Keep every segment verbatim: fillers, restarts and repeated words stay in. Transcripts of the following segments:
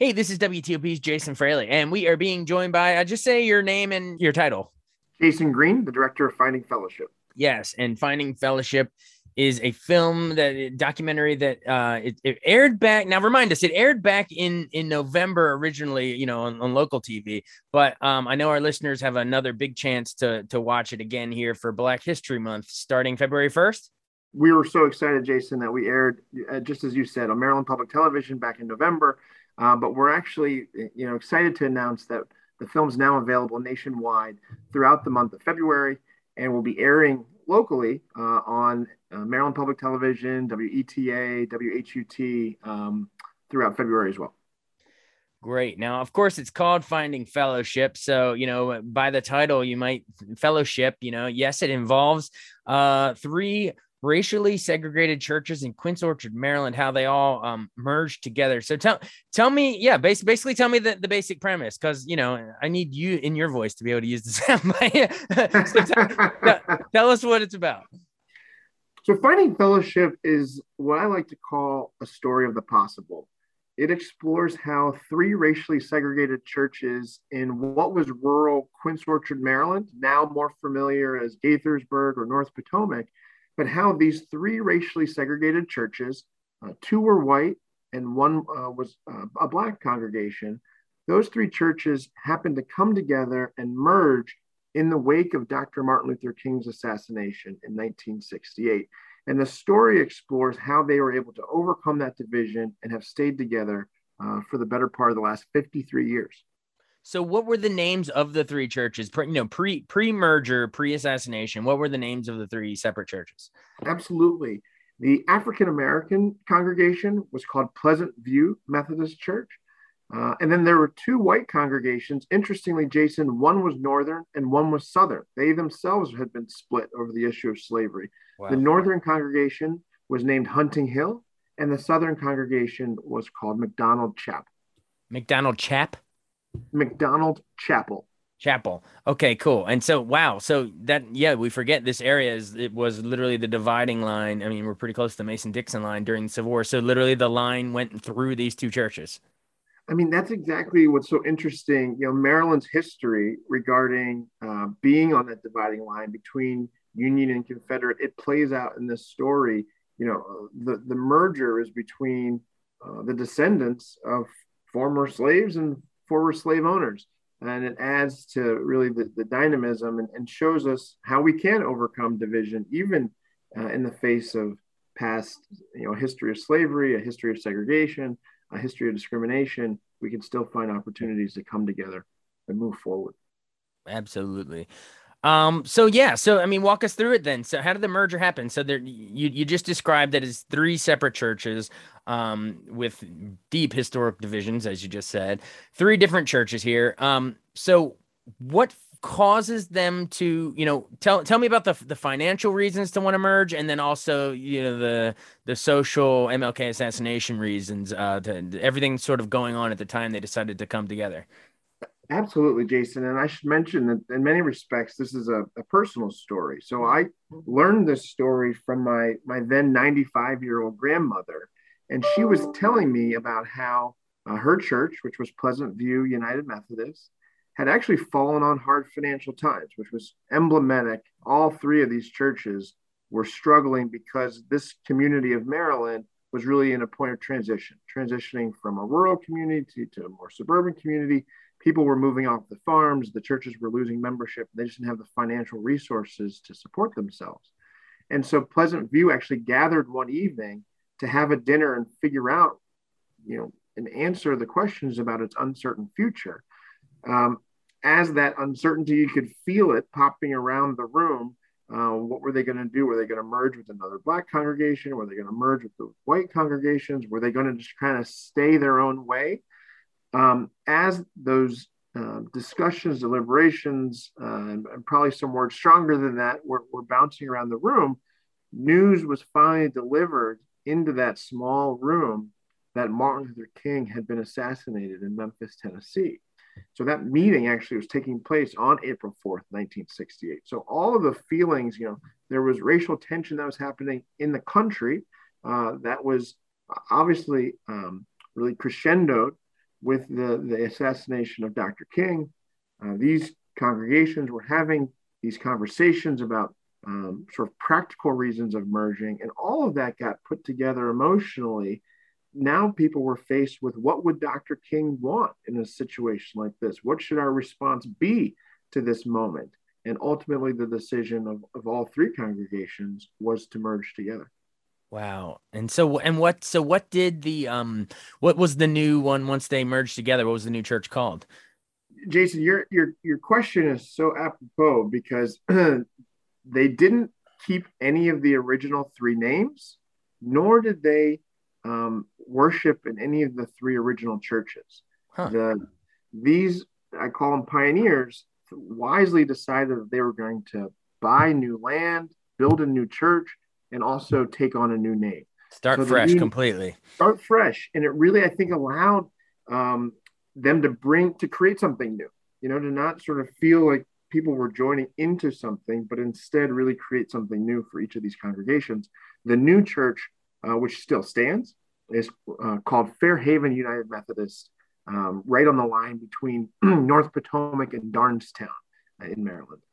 Hey, this is W T O P's Jason Fraley, and we are being joined by, uh, just say your name and your title. Jason Green, the director of Finding Fellowship. Yes, and Finding Fellowship is a film that documentary that uh, it, it aired back. Now, remind us, it aired back in in November originally, you know, on, on local T V. But um, I know our listeners have another big chance to to watch it again here for Black History Month, starting February first. We were so excited, Jason, that we aired, uh, just as you said, on Maryland Public Television back in November. Uh, but we're actually, you know, excited to announce that the film's now available nationwide throughout the month of February, and will be airing locally uh, on uh, Maryland Public Television, W E T A, W H U T, um, throughout February as well. Great. Now, of course, it's called Finding Fellowship. So, you know, by the title, you might fellowship, you know, yes, it involves uh, three racially segregated churches in Quince Orchard, Maryland, how they all um, merged together. So tell tell me, yeah, basically, basically tell me the, the basic premise, because, you know, I need you in your voice to be able to use the soundbite. So tell, tell us what it's about. So Finding Fellowship is what I like to call a story of the possible. It explores how three racially segregated churches in what was rural Quince Orchard, Maryland, now more familiar as Gaithersburg or North Potomac, but how these three racially segregated churches, uh, two were white and one uh, was uh, a Black congregation, those three churches happened to come together and merge in the wake of Doctor Martin Luther King's assassination in nineteen sixty-eight. And the story explores how they were able to overcome that division and have stayed together uh, for the better part of the last fifty-three years. So what were the names of the three churches, pre, you know, pre, pre-merger, pre-assassination? What were the names of the three separate churches? Absolutely. The African-American congregation was called Pleasant View Methodist Church. Uh, and then there were two white congregations. Interestingly, Jason, one was Northern and one was Southern. They themselves had been split over the issue of slavery. Wow. The Northern congregation was named Hunting Hill, and the Southern congregation was called McDonald Chapel. McDonald Chap? McDonald Chapel. Chapel. Okay, cool. And so, wow. So that, yeah, we forget this area is, it was literally the dividing line. I mean, we're pretty close to the Mason-Dixon line during the Civil War. So literally the line went through these two churches. I mean, that's exactly what's so interesting. You know, Maryland's history regarding uh, being on that dividing line between Union and Confederate, it plays out in this story. You know, the, the merger is between uh, the descendants of former slaves and former slave owners. And it adds to really the, the dynamism and, and shows us how we can overcome division, even uh, in the face of past, you know, history of slavery, a history of segregation, a history of discrimination. We can still find opportunities to come together and move forward. Absolutely. Um, so yeah, so I mean, walk us through it then. So how did the merger happen? So there, you you just described that as three separate churches, um, with deep historic divisions, as you just said, three different churches here. Um, so what causes them to, you know, tell tell me about the the financial reasons to want to merge, and then also, you know, the the social M L K assassination reasons, uh, to everything sort of going on at the time they decided to come together. Absolutely, Jason. And I should mention that in many respects, this is a, a personal story. So I learned this story from my, my then ninety-five-year-old grandmother. And she was telling me about how uh, her church, which was Pleasant View United Methodist, had actually fallen on hard financial times, which was emblematic. All three of these churches were struggling because this community of Maryland was really in a point of transition, transitioning from a rural community to a more suburban community. People were moving off the farms. The churches were losing membership. They just didn't have the financial resources to support themselves. And so Pleasant View actually gathered one evening to have a dinner and figure out, you know, and answer the questions about its uncertain future. Um, as that uncertainty, you could feel it popping around the room. Uh, what were they going to do? Were they going to merge with another Black congregation? Were they going to merge with the white congregations? Were they going to just kind of stay their own way? Um, as those uh, discussions, deliberations, uh, and, and probably some words stronger than that were, were bouncing around the room, news was finally delivered into that small room that Martin Luther King had been assassinated in Memphis, Tennessee. So that meeting actually was taking place on April fourth, nineteen sixty-eight. So all of the feelings, you know, there was racial tension that was happening in the country uh, that was obviously um, really crescendoed with the, the assassination of Doctor King, uh, these congregations were having these conversations about um, sort of practical reasons of merging, and all of that got put together emotionally. Now people were faced with, what would Doctor King want in a situation like this? What should our response be to this moment? And ultimately, the decision of, of all three congregations was to merge together. Wow. And so, and what, so what did the, um, what was the new one once they merged together? What was the new church called? Jason, your your your question is so apropos because they didn't keep any of the original three names, nor did they um, worship in any of the three original churches. Huh. The these, I call them pioneers, wisely decided that they were going to buy new land, build a new church, and also take on a new name. Start So fresh new, completely. Start fresh, and it really, I think, allowed um, them to bring to create something new. You know, to not sort of feel like people were joining into something, but instead really create something new for each of these congregations. The new church, uh, which still stands, is uh, called Fairhaven United Methodist, um, right on the line between North Potomac and Darnestown uh, in Maryland.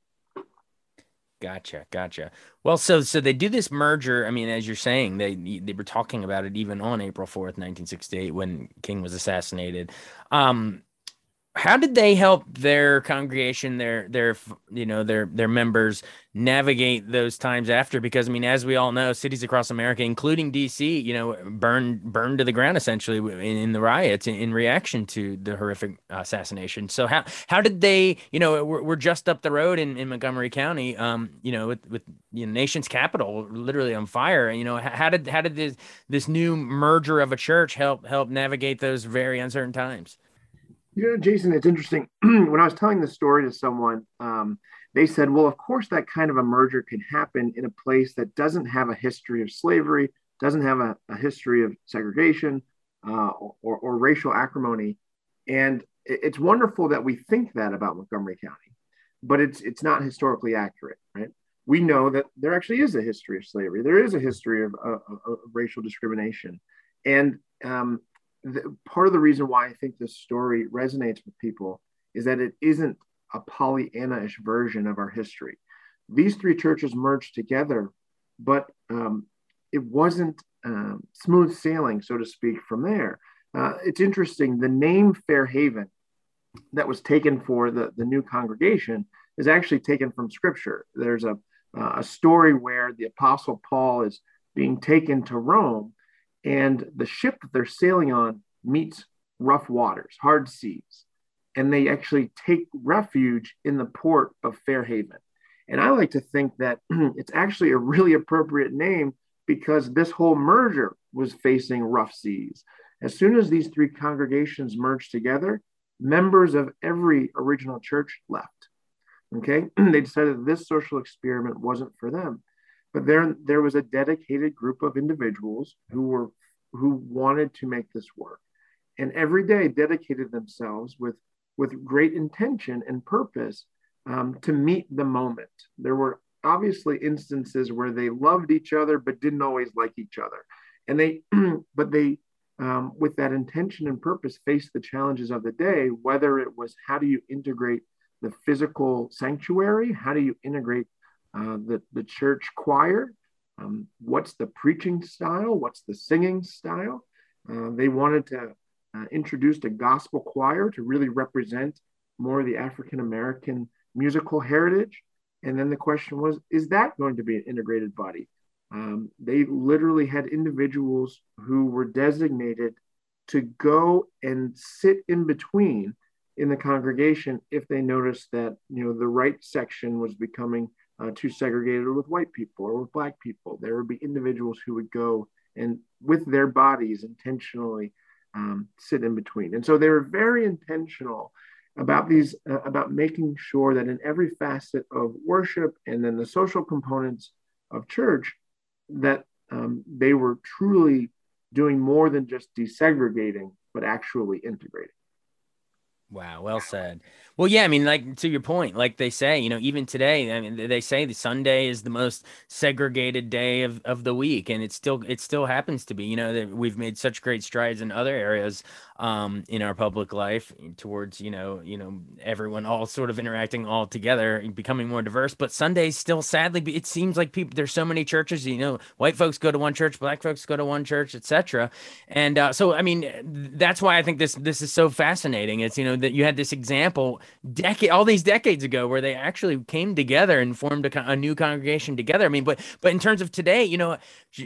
Gotcha, gotcha. Well, so so they do this merger. I mean, as you're saying, they they were talking about it even on April fourth, nineteen sixty-eight, when King was assassinated. Um, how did they help their congregation, their their you know their their members navigate those times after? Because I mean, as we all know, cities across America, including D C, you know, burned burned to the ground essentially in, in the riots in, in reaction to the horrific assassination. So how how did they, you know, we're, we're just up the road in, in Montgomery County, um, you know, with with the nation's capital literally on fire. You know, how, how did how did this this new merger of a church help help navigate those very uncertain times? You know, Jason, it's interesting. When I was telling this story to someone, um, they said, well, of course, that kind of a merger can happen in a place that doesn't have a history of slavery, doesn't have a, a history of segregation uh, or, or racial acrimony. And it's wonderful that we think that about Montgomery County, but it's it's not historically accurate, right? We know that there actually is a history of slavery. There is a history of, of, of racial discrimination. And um, the, part of the reason why I think this story resonates with people is that it isn't a Pollyanna-ish version of our history. These three churches merged together, but um, it wasn't um, smooth sailing, so to speak, from there. Uh, it's interesting. The name Fairhaven that was taken for the, the new congregation is actually taken from Scripture. There's a, uh, a story where the Apostle Paul is being taken to Rome, and the ship that they're sailing on meets rough waters, hard seas, and they actually take refuge in the port of Fairhaven. And I like to think that it's actually a really appropriate name because this whole merger was facing rough seas. As soon as these three congregations merged together, members of every original church left. Okay, they decided this social experiment wasn't for them. But there, there was a dedicated group of individuals who were who wanted to make this work, and every day dedicated themselves with with great intention and purpose um, to meet the moment. There were obviously instances where they loved each other but didn't always like each other, and they but they um, with that intention and purpose faced the challenges of the day. Whether it was how do you integrate the physical sanctuary, how do you integrate uh, the the church choir, um, what's the preaching style, what's the singing style. Uh, they wanted to uh, introduce a gospel choir to really represent more of the African American musical heritage. And then the question was, is that going to be an integrated body? Um, they literally had individuals who were designated to go and sit in between in the congregation if they noticed that, you know, the right section was becoming uh, too segregated with white people or with black people. There would be individuals who would go and with their bodies intentionally um, sit in between. And so they were very intentional about these, uh, about making sure that in every facet of worship and then the social components of church, that um, they were truly doing more than just desegregating, but actually integrating. Wow, well said. Well, yeah, I mean, like to your point, like they say, you know, even today, I mean, they say the Sunday is the most segregated day of, of the week, and it still it still happens to be. You know, that we've made such great strides in other areas um in our public life towards, you know, you know, everyone all sort of interacting all together and becoming more diverse. But Sundays still sadly be- it seems like people there's so many churches, you know, white folks go to one church, black folks go to one church, et cetera. And uh, so, I mean, that's why I think this this is so fascinating. It's, you know, that you had this example decade all these decades ago where they actually came together and formed a, a new congregation together. I mean, but but in terms of today, you know,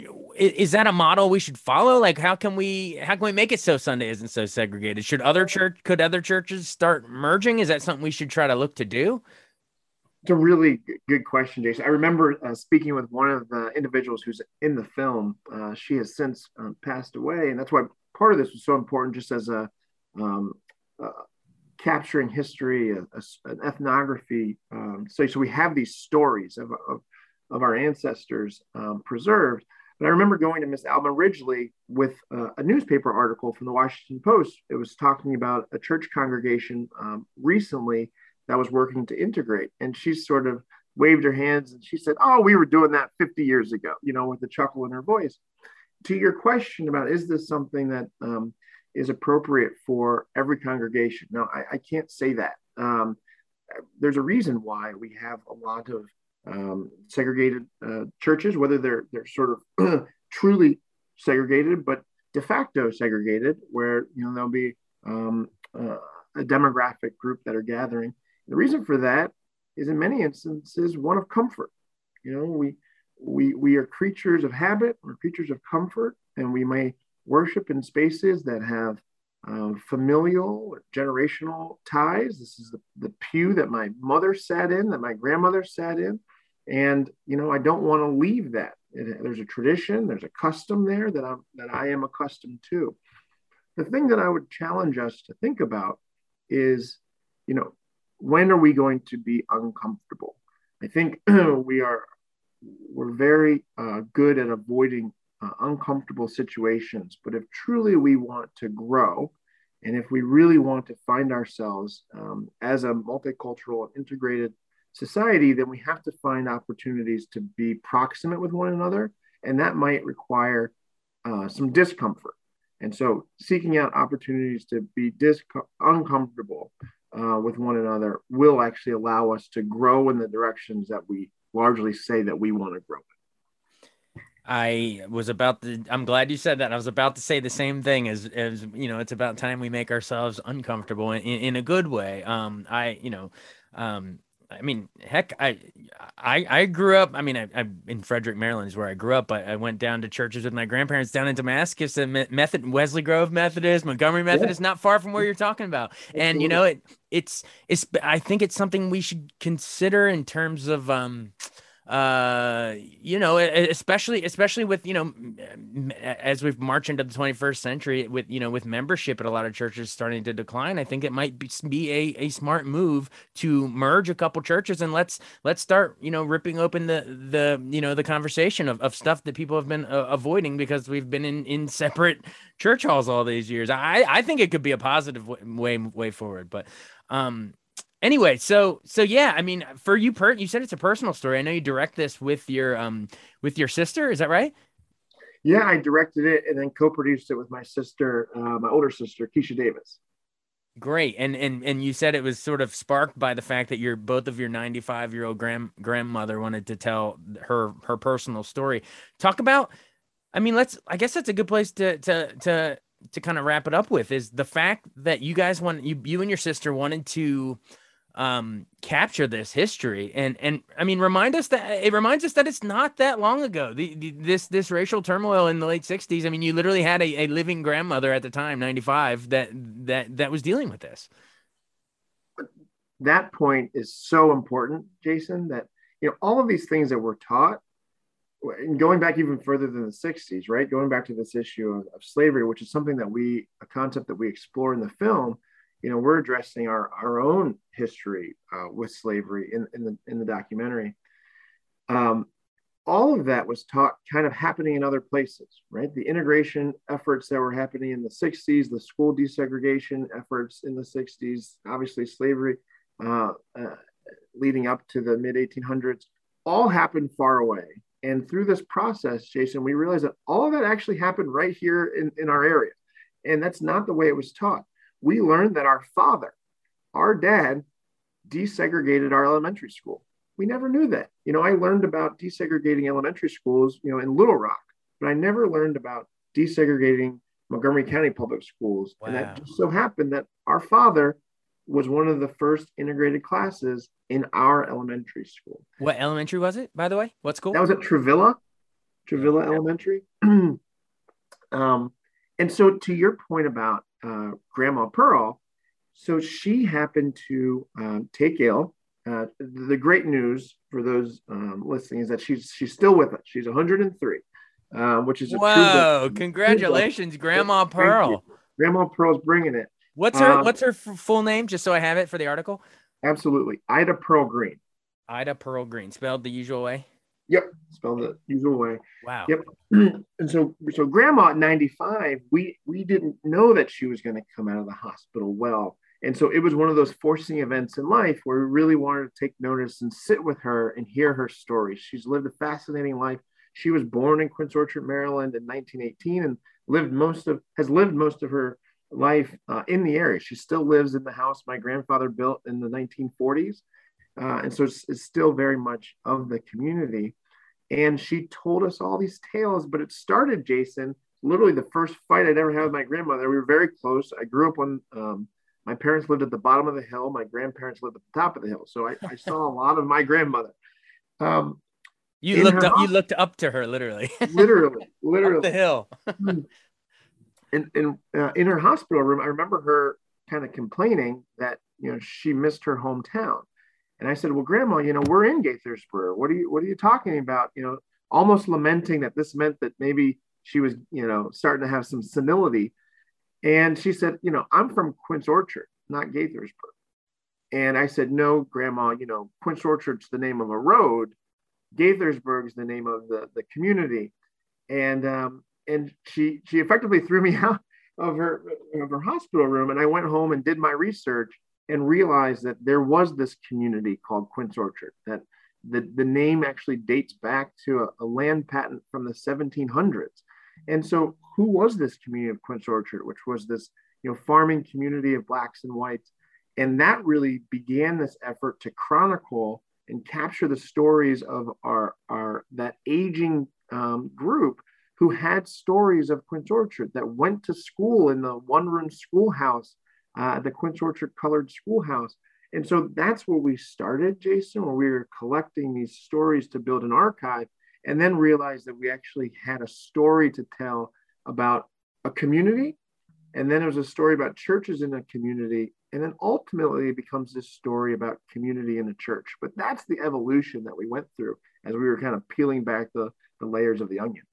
is that a model we should follow? Like, how can we how can we make it so Sunday isn't so segregated? Should other church could other churches start merging? Is that something we should try to look to do? It's a really good question, Jason. I remember uh, speaking with one of the individuals who's in the film. Uh, she has since uh, passed away, and that's why part of this was so important, just as a um, uh, capturing history, a, a, an ethnography. Um, so, so we have these stories of, of, of our ancestors um, preserved. But I remember going to Miss Alma Ridgely with uh, a newspaper article from the Washington Post. It was talking about a church congregation um, recently that was working to integrate. And she sort of waved her hands and she said, "Oh, we were doing that fifty years ago," you know, with a chuckle in her voice. To your question about, is this something that um, is appropriate for every congregation? No, I, I can't say that. Um, there's a reason why we have a lot of um, segregated uh, churches, whether they're they're sort of truly segregated, but de facto segregated, where you know there'll be um, uh, a demographic group that are gathering. The reason for that is, in many instances, one of comfort. You know, we we we are creatures of habit, we're creatures of comfort, and we may worship in spaces that have um, familial or generational ties. This is the, the pew that my mother sat in, that my grandmother sat in, and you know, I don't want to leave that. It, there's a tradition, there's a custom there that I'm that I am accustomed to. The thing that I would challenge us to think about is, you know, when are we going to be uncomfortable? I think we are we're very uh, good at avoiding uh, uncomfortable situations. But if truly we want to grow, and if we really want to find ourselves um, as a multicultural and integrated society, then we have to find opportunities to be proximate with one another. And that might require uh, some discomfort. And so seeking out opportunities to be dis- uncomfortable uh, with one another will actually allow us to grow in the directions that we largely say that we want to grow. I was about to, I'm glad you said that. I was about to say the same thing as, as, you know, it's about time we make ourselves uncomfortable in, in a good way. Um, I, you know, um, I mean, heck, I, I, I grew up, I mean, I, I in Frederick, Maryland is where I grew up. I, I went down to churches with my grandparents down in Damascus, the Method, Wesley Grove Methodist, Montgomery Yeah, Methodist, not far from where you're talking about. And, you absolutely. know, it, it's, it's, I think it's something we should consider in terms of, um, uh you know e- e, especially especially with you know m- m- as we've marched into the twenty-first century with you know with membership at a lot of churches starting to decline. I think it might be, be a, a smart move to merge a couple churches and let's let's start you know ripping open the the you know the conversation of, of stuff that people have been uh, avoiding because we've been in in separate church halls all these years. I i think it could be a positive way way, way forward. But um Anyway, so so yeah, I mean, for you, per you said it's a personal story. I know you direct this with your um with your sister. Is that right? Yeah, I directed it and then co-produced it with my sister, uh, my older sister, Keisha Davis. Great. And and and you said it was sort of sparked by the fact that your both of your ninety-five year old grand grandmother wanted to tell her her personal story. Talk about. I mean, let's. I guess that's a good place to to to to kind of wrap it up with is the fact that you guys want you you and your sister wanted to um capture this history and and I mean remind us that it reminds us that it's not that long ago the, the this this racial turmoil in the late sixties. I mean, you literally had a, a living grandmother at the time, ninety-five, that that that was dealing with this. That point is so important, Jason, that you know all of these things that we're taught, and going back even further than the sixties, right? Going back to this issue of, of slavery, which is something that we, a concept that we explore in the film. You know, we're addressing our, our own history uh, with slavery in, in the in the documentary. Um, all of that was taught kind of happening in other places, right? The integration efforts that were happening in the sixties, the school desegregation efforts in the sixties, obviously slavery uh, uh, leading up to the mid eighteen hundreds, all happened far away. And through this process, Jason, we realized that all of that actually happened right here in, in our area. And that's not the way it was taught. We learned that our father, our dad, desegregated our elementary school. We never knew that. You know, I learned about desegregating elementary schools, you know, in Little Rock, but I never learned about desegregating Montgomery County public schools. Wow. And that just so happened that our father was one of the first integrated classes in our elementary school. What elementary was it, by the way? What school? That was at Travilla, Travilla yeah. Elementary. um, and so to your point about uh, Grandma Pearl, so she happened to um, take ill. Uh, the great news for those um, listening is that she's she's still with us. She's one hundred three, uh, which is a whoa! Congratulations, Grandma Pearl. Grandma Pearl's bringing it. What's her um, What's her f- full name? Just so I have it for the article. Absolutely, Ida Pearl Green. Ida Pearl Green, spelled the usual way. Yep, spelled the usual way. Wow. Yep. And so, so Grandma at ninety-five, we we didn't know that she was going to come out of the hospital well. And so it was one of those forcing events in life where we really wanted to take notice and sit with her and hear her story. She's lived a fascinating life. She was born in Quince Orchard, Maryland in nineteen eighteen and lived most of, has lived most of her life uh, in the area. She still lives in the house my grandfather built in the nineteen forties. Uh, and so it's, it's still very much of the community. And she told us all these tales, but it started, Jason, literally the first fight I'd ever had with my grandmother. We were very close. I grew up on, um, my parents lived at the bottom of the hill. My grandparents lived at the top of the hill. So I, I saw a lot of my grandmother. Um, you looked up, you looked up to her, literally. literally, literally. Up the hill. and and uh, in her hospital room, I remember her kind of complaining that, you know, she missed her hometown. And I said, well, Grandma, you know, we're in Gaithersburg. What are you, what are you talking about? You know, almost lamenting that this meant that maybe she was, you know, starting to have some senility. And she said, you know, I'm from Quince Orchard, not Gaithersburg. And I said, no, Grandma, you know, Quince Orchard's the name of a road. Gaithersburg's the name of the, the community. And um, and she she effectively threw me out of her of her hospital room. And I went home and did my research and realized that there was this community called Quince Orchard, that the, the name actually dates back to a, a land patent from the seventeen hundreds. And so who was this community of Quince Orchard, which was this, you know, farming community of Blacks and whites? And that really began this effort to chronicle and capture the stories of our, our that aging um, group who had stories of Quince Orchard, that went to school in the one-room schoolhouse, uh, the Quince Orchard Colored Schoolhouse. And so that's where we started, Jason, where we were collecting these stories to build an archive, and then realized that we actually had a story to tell about a community. And then there was a story about churches in a community. And then ultimately it becomes this story about community in a church. But that's the evolution that we went through as we were kind of peeling back the, the layers of the onion.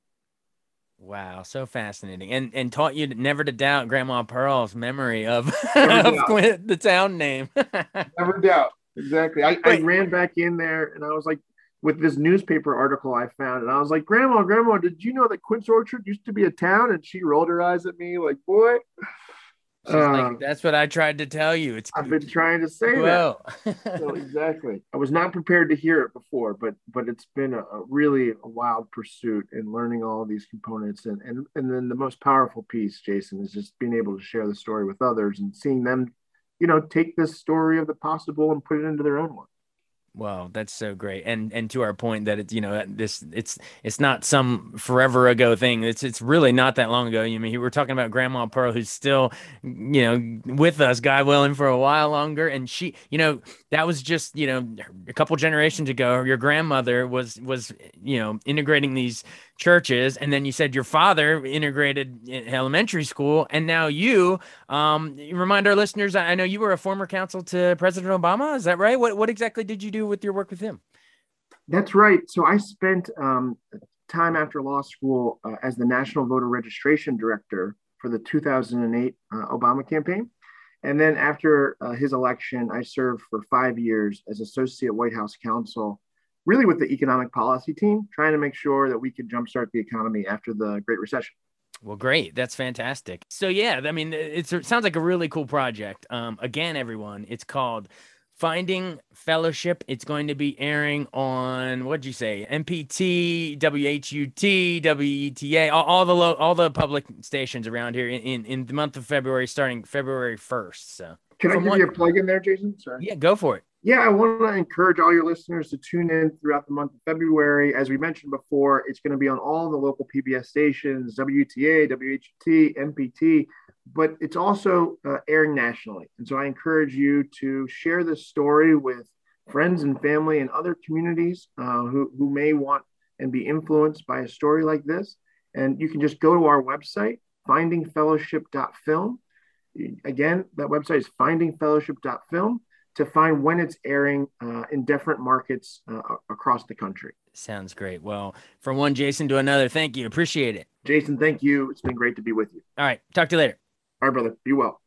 Wow, so fascinating. And and taught you never to doubt Grandma Pearl's memory of, of Quint, the town name. Never doubt. Exactly. I, I ran back in there and I was like, with this newspaper article I found, and I was like, Grandma, Grandma, did you know that Quince Orchard used to be a town? And she rolled her eyes at me like, boy. She's uh, like, that's what I tried to tell you. It's I've been trying to say well. that. So exactly. I was not prepared to hear it before, but but it's been a, a really a wild pursuit in learning all of these components. And, and and then the most powerful piece, Jason, is just being able to share the story with others and seeing them, you know, take this story of the possible and put it into their own one. Wow, that's so great. And and to our point that it's, you know, this it's it's not some forever ago thing. It's it's really not that long ago. You I mean, we're talking about Grandma Pearl, who's still, you know, with us, God willing, for a while longer. And she, you know, that was just, you know, a couple generations ago. Your grandmother was was, you know, integrating these churches, and then you said your father integrated in elementary school, and now you um you remind our listeners, I know you were a former counsel to President Obama. Is that right? What what exactly did you do with your work with him? That's right. So I spent um time after law school uh, as the National Voter Registration Director for the two thousand eight uh, Obama campaign. And then after uh, his election, I served for five years as Associate White House Counsel really with the economic policy team, trying to make sure that we could jumpstart the economy after the Great Recession. Well, great. That's fantastic. So yeah, I mean, it's, it sounds like a really cool project. Um, again, everyone, it's called Finding Fellowship. It's going to be airing on, what'd you say? M P T, W H U T, W E T A, all, all the lo- all the public stations around here in, in, in the month of February, starting February first. So Can I from give what, you a plug in there, Jason? Sorry. yeah, go for it. Yeah, I want to encourage all your listeners to tune in throughout the month of February. As we mentioned before, it's going to be on all the local P B S stations, W T A, W H T, M P T, but it's also uh, airing nationally. And so I encourage you to share this story with friends and family and other communities uh, who, who may want and be influenced by a story like this. And you can just go to our website, finding fellowship dot film. Again, that website is finding fellowship dot film to find when it's airing uh, in different markets uh, across the country. Sounds great. Well, from one Jason to another, thank you. Appreciate it. Jason, thank you. It's been great to be with you. All right. Talk to you later. All right, brother. Be well.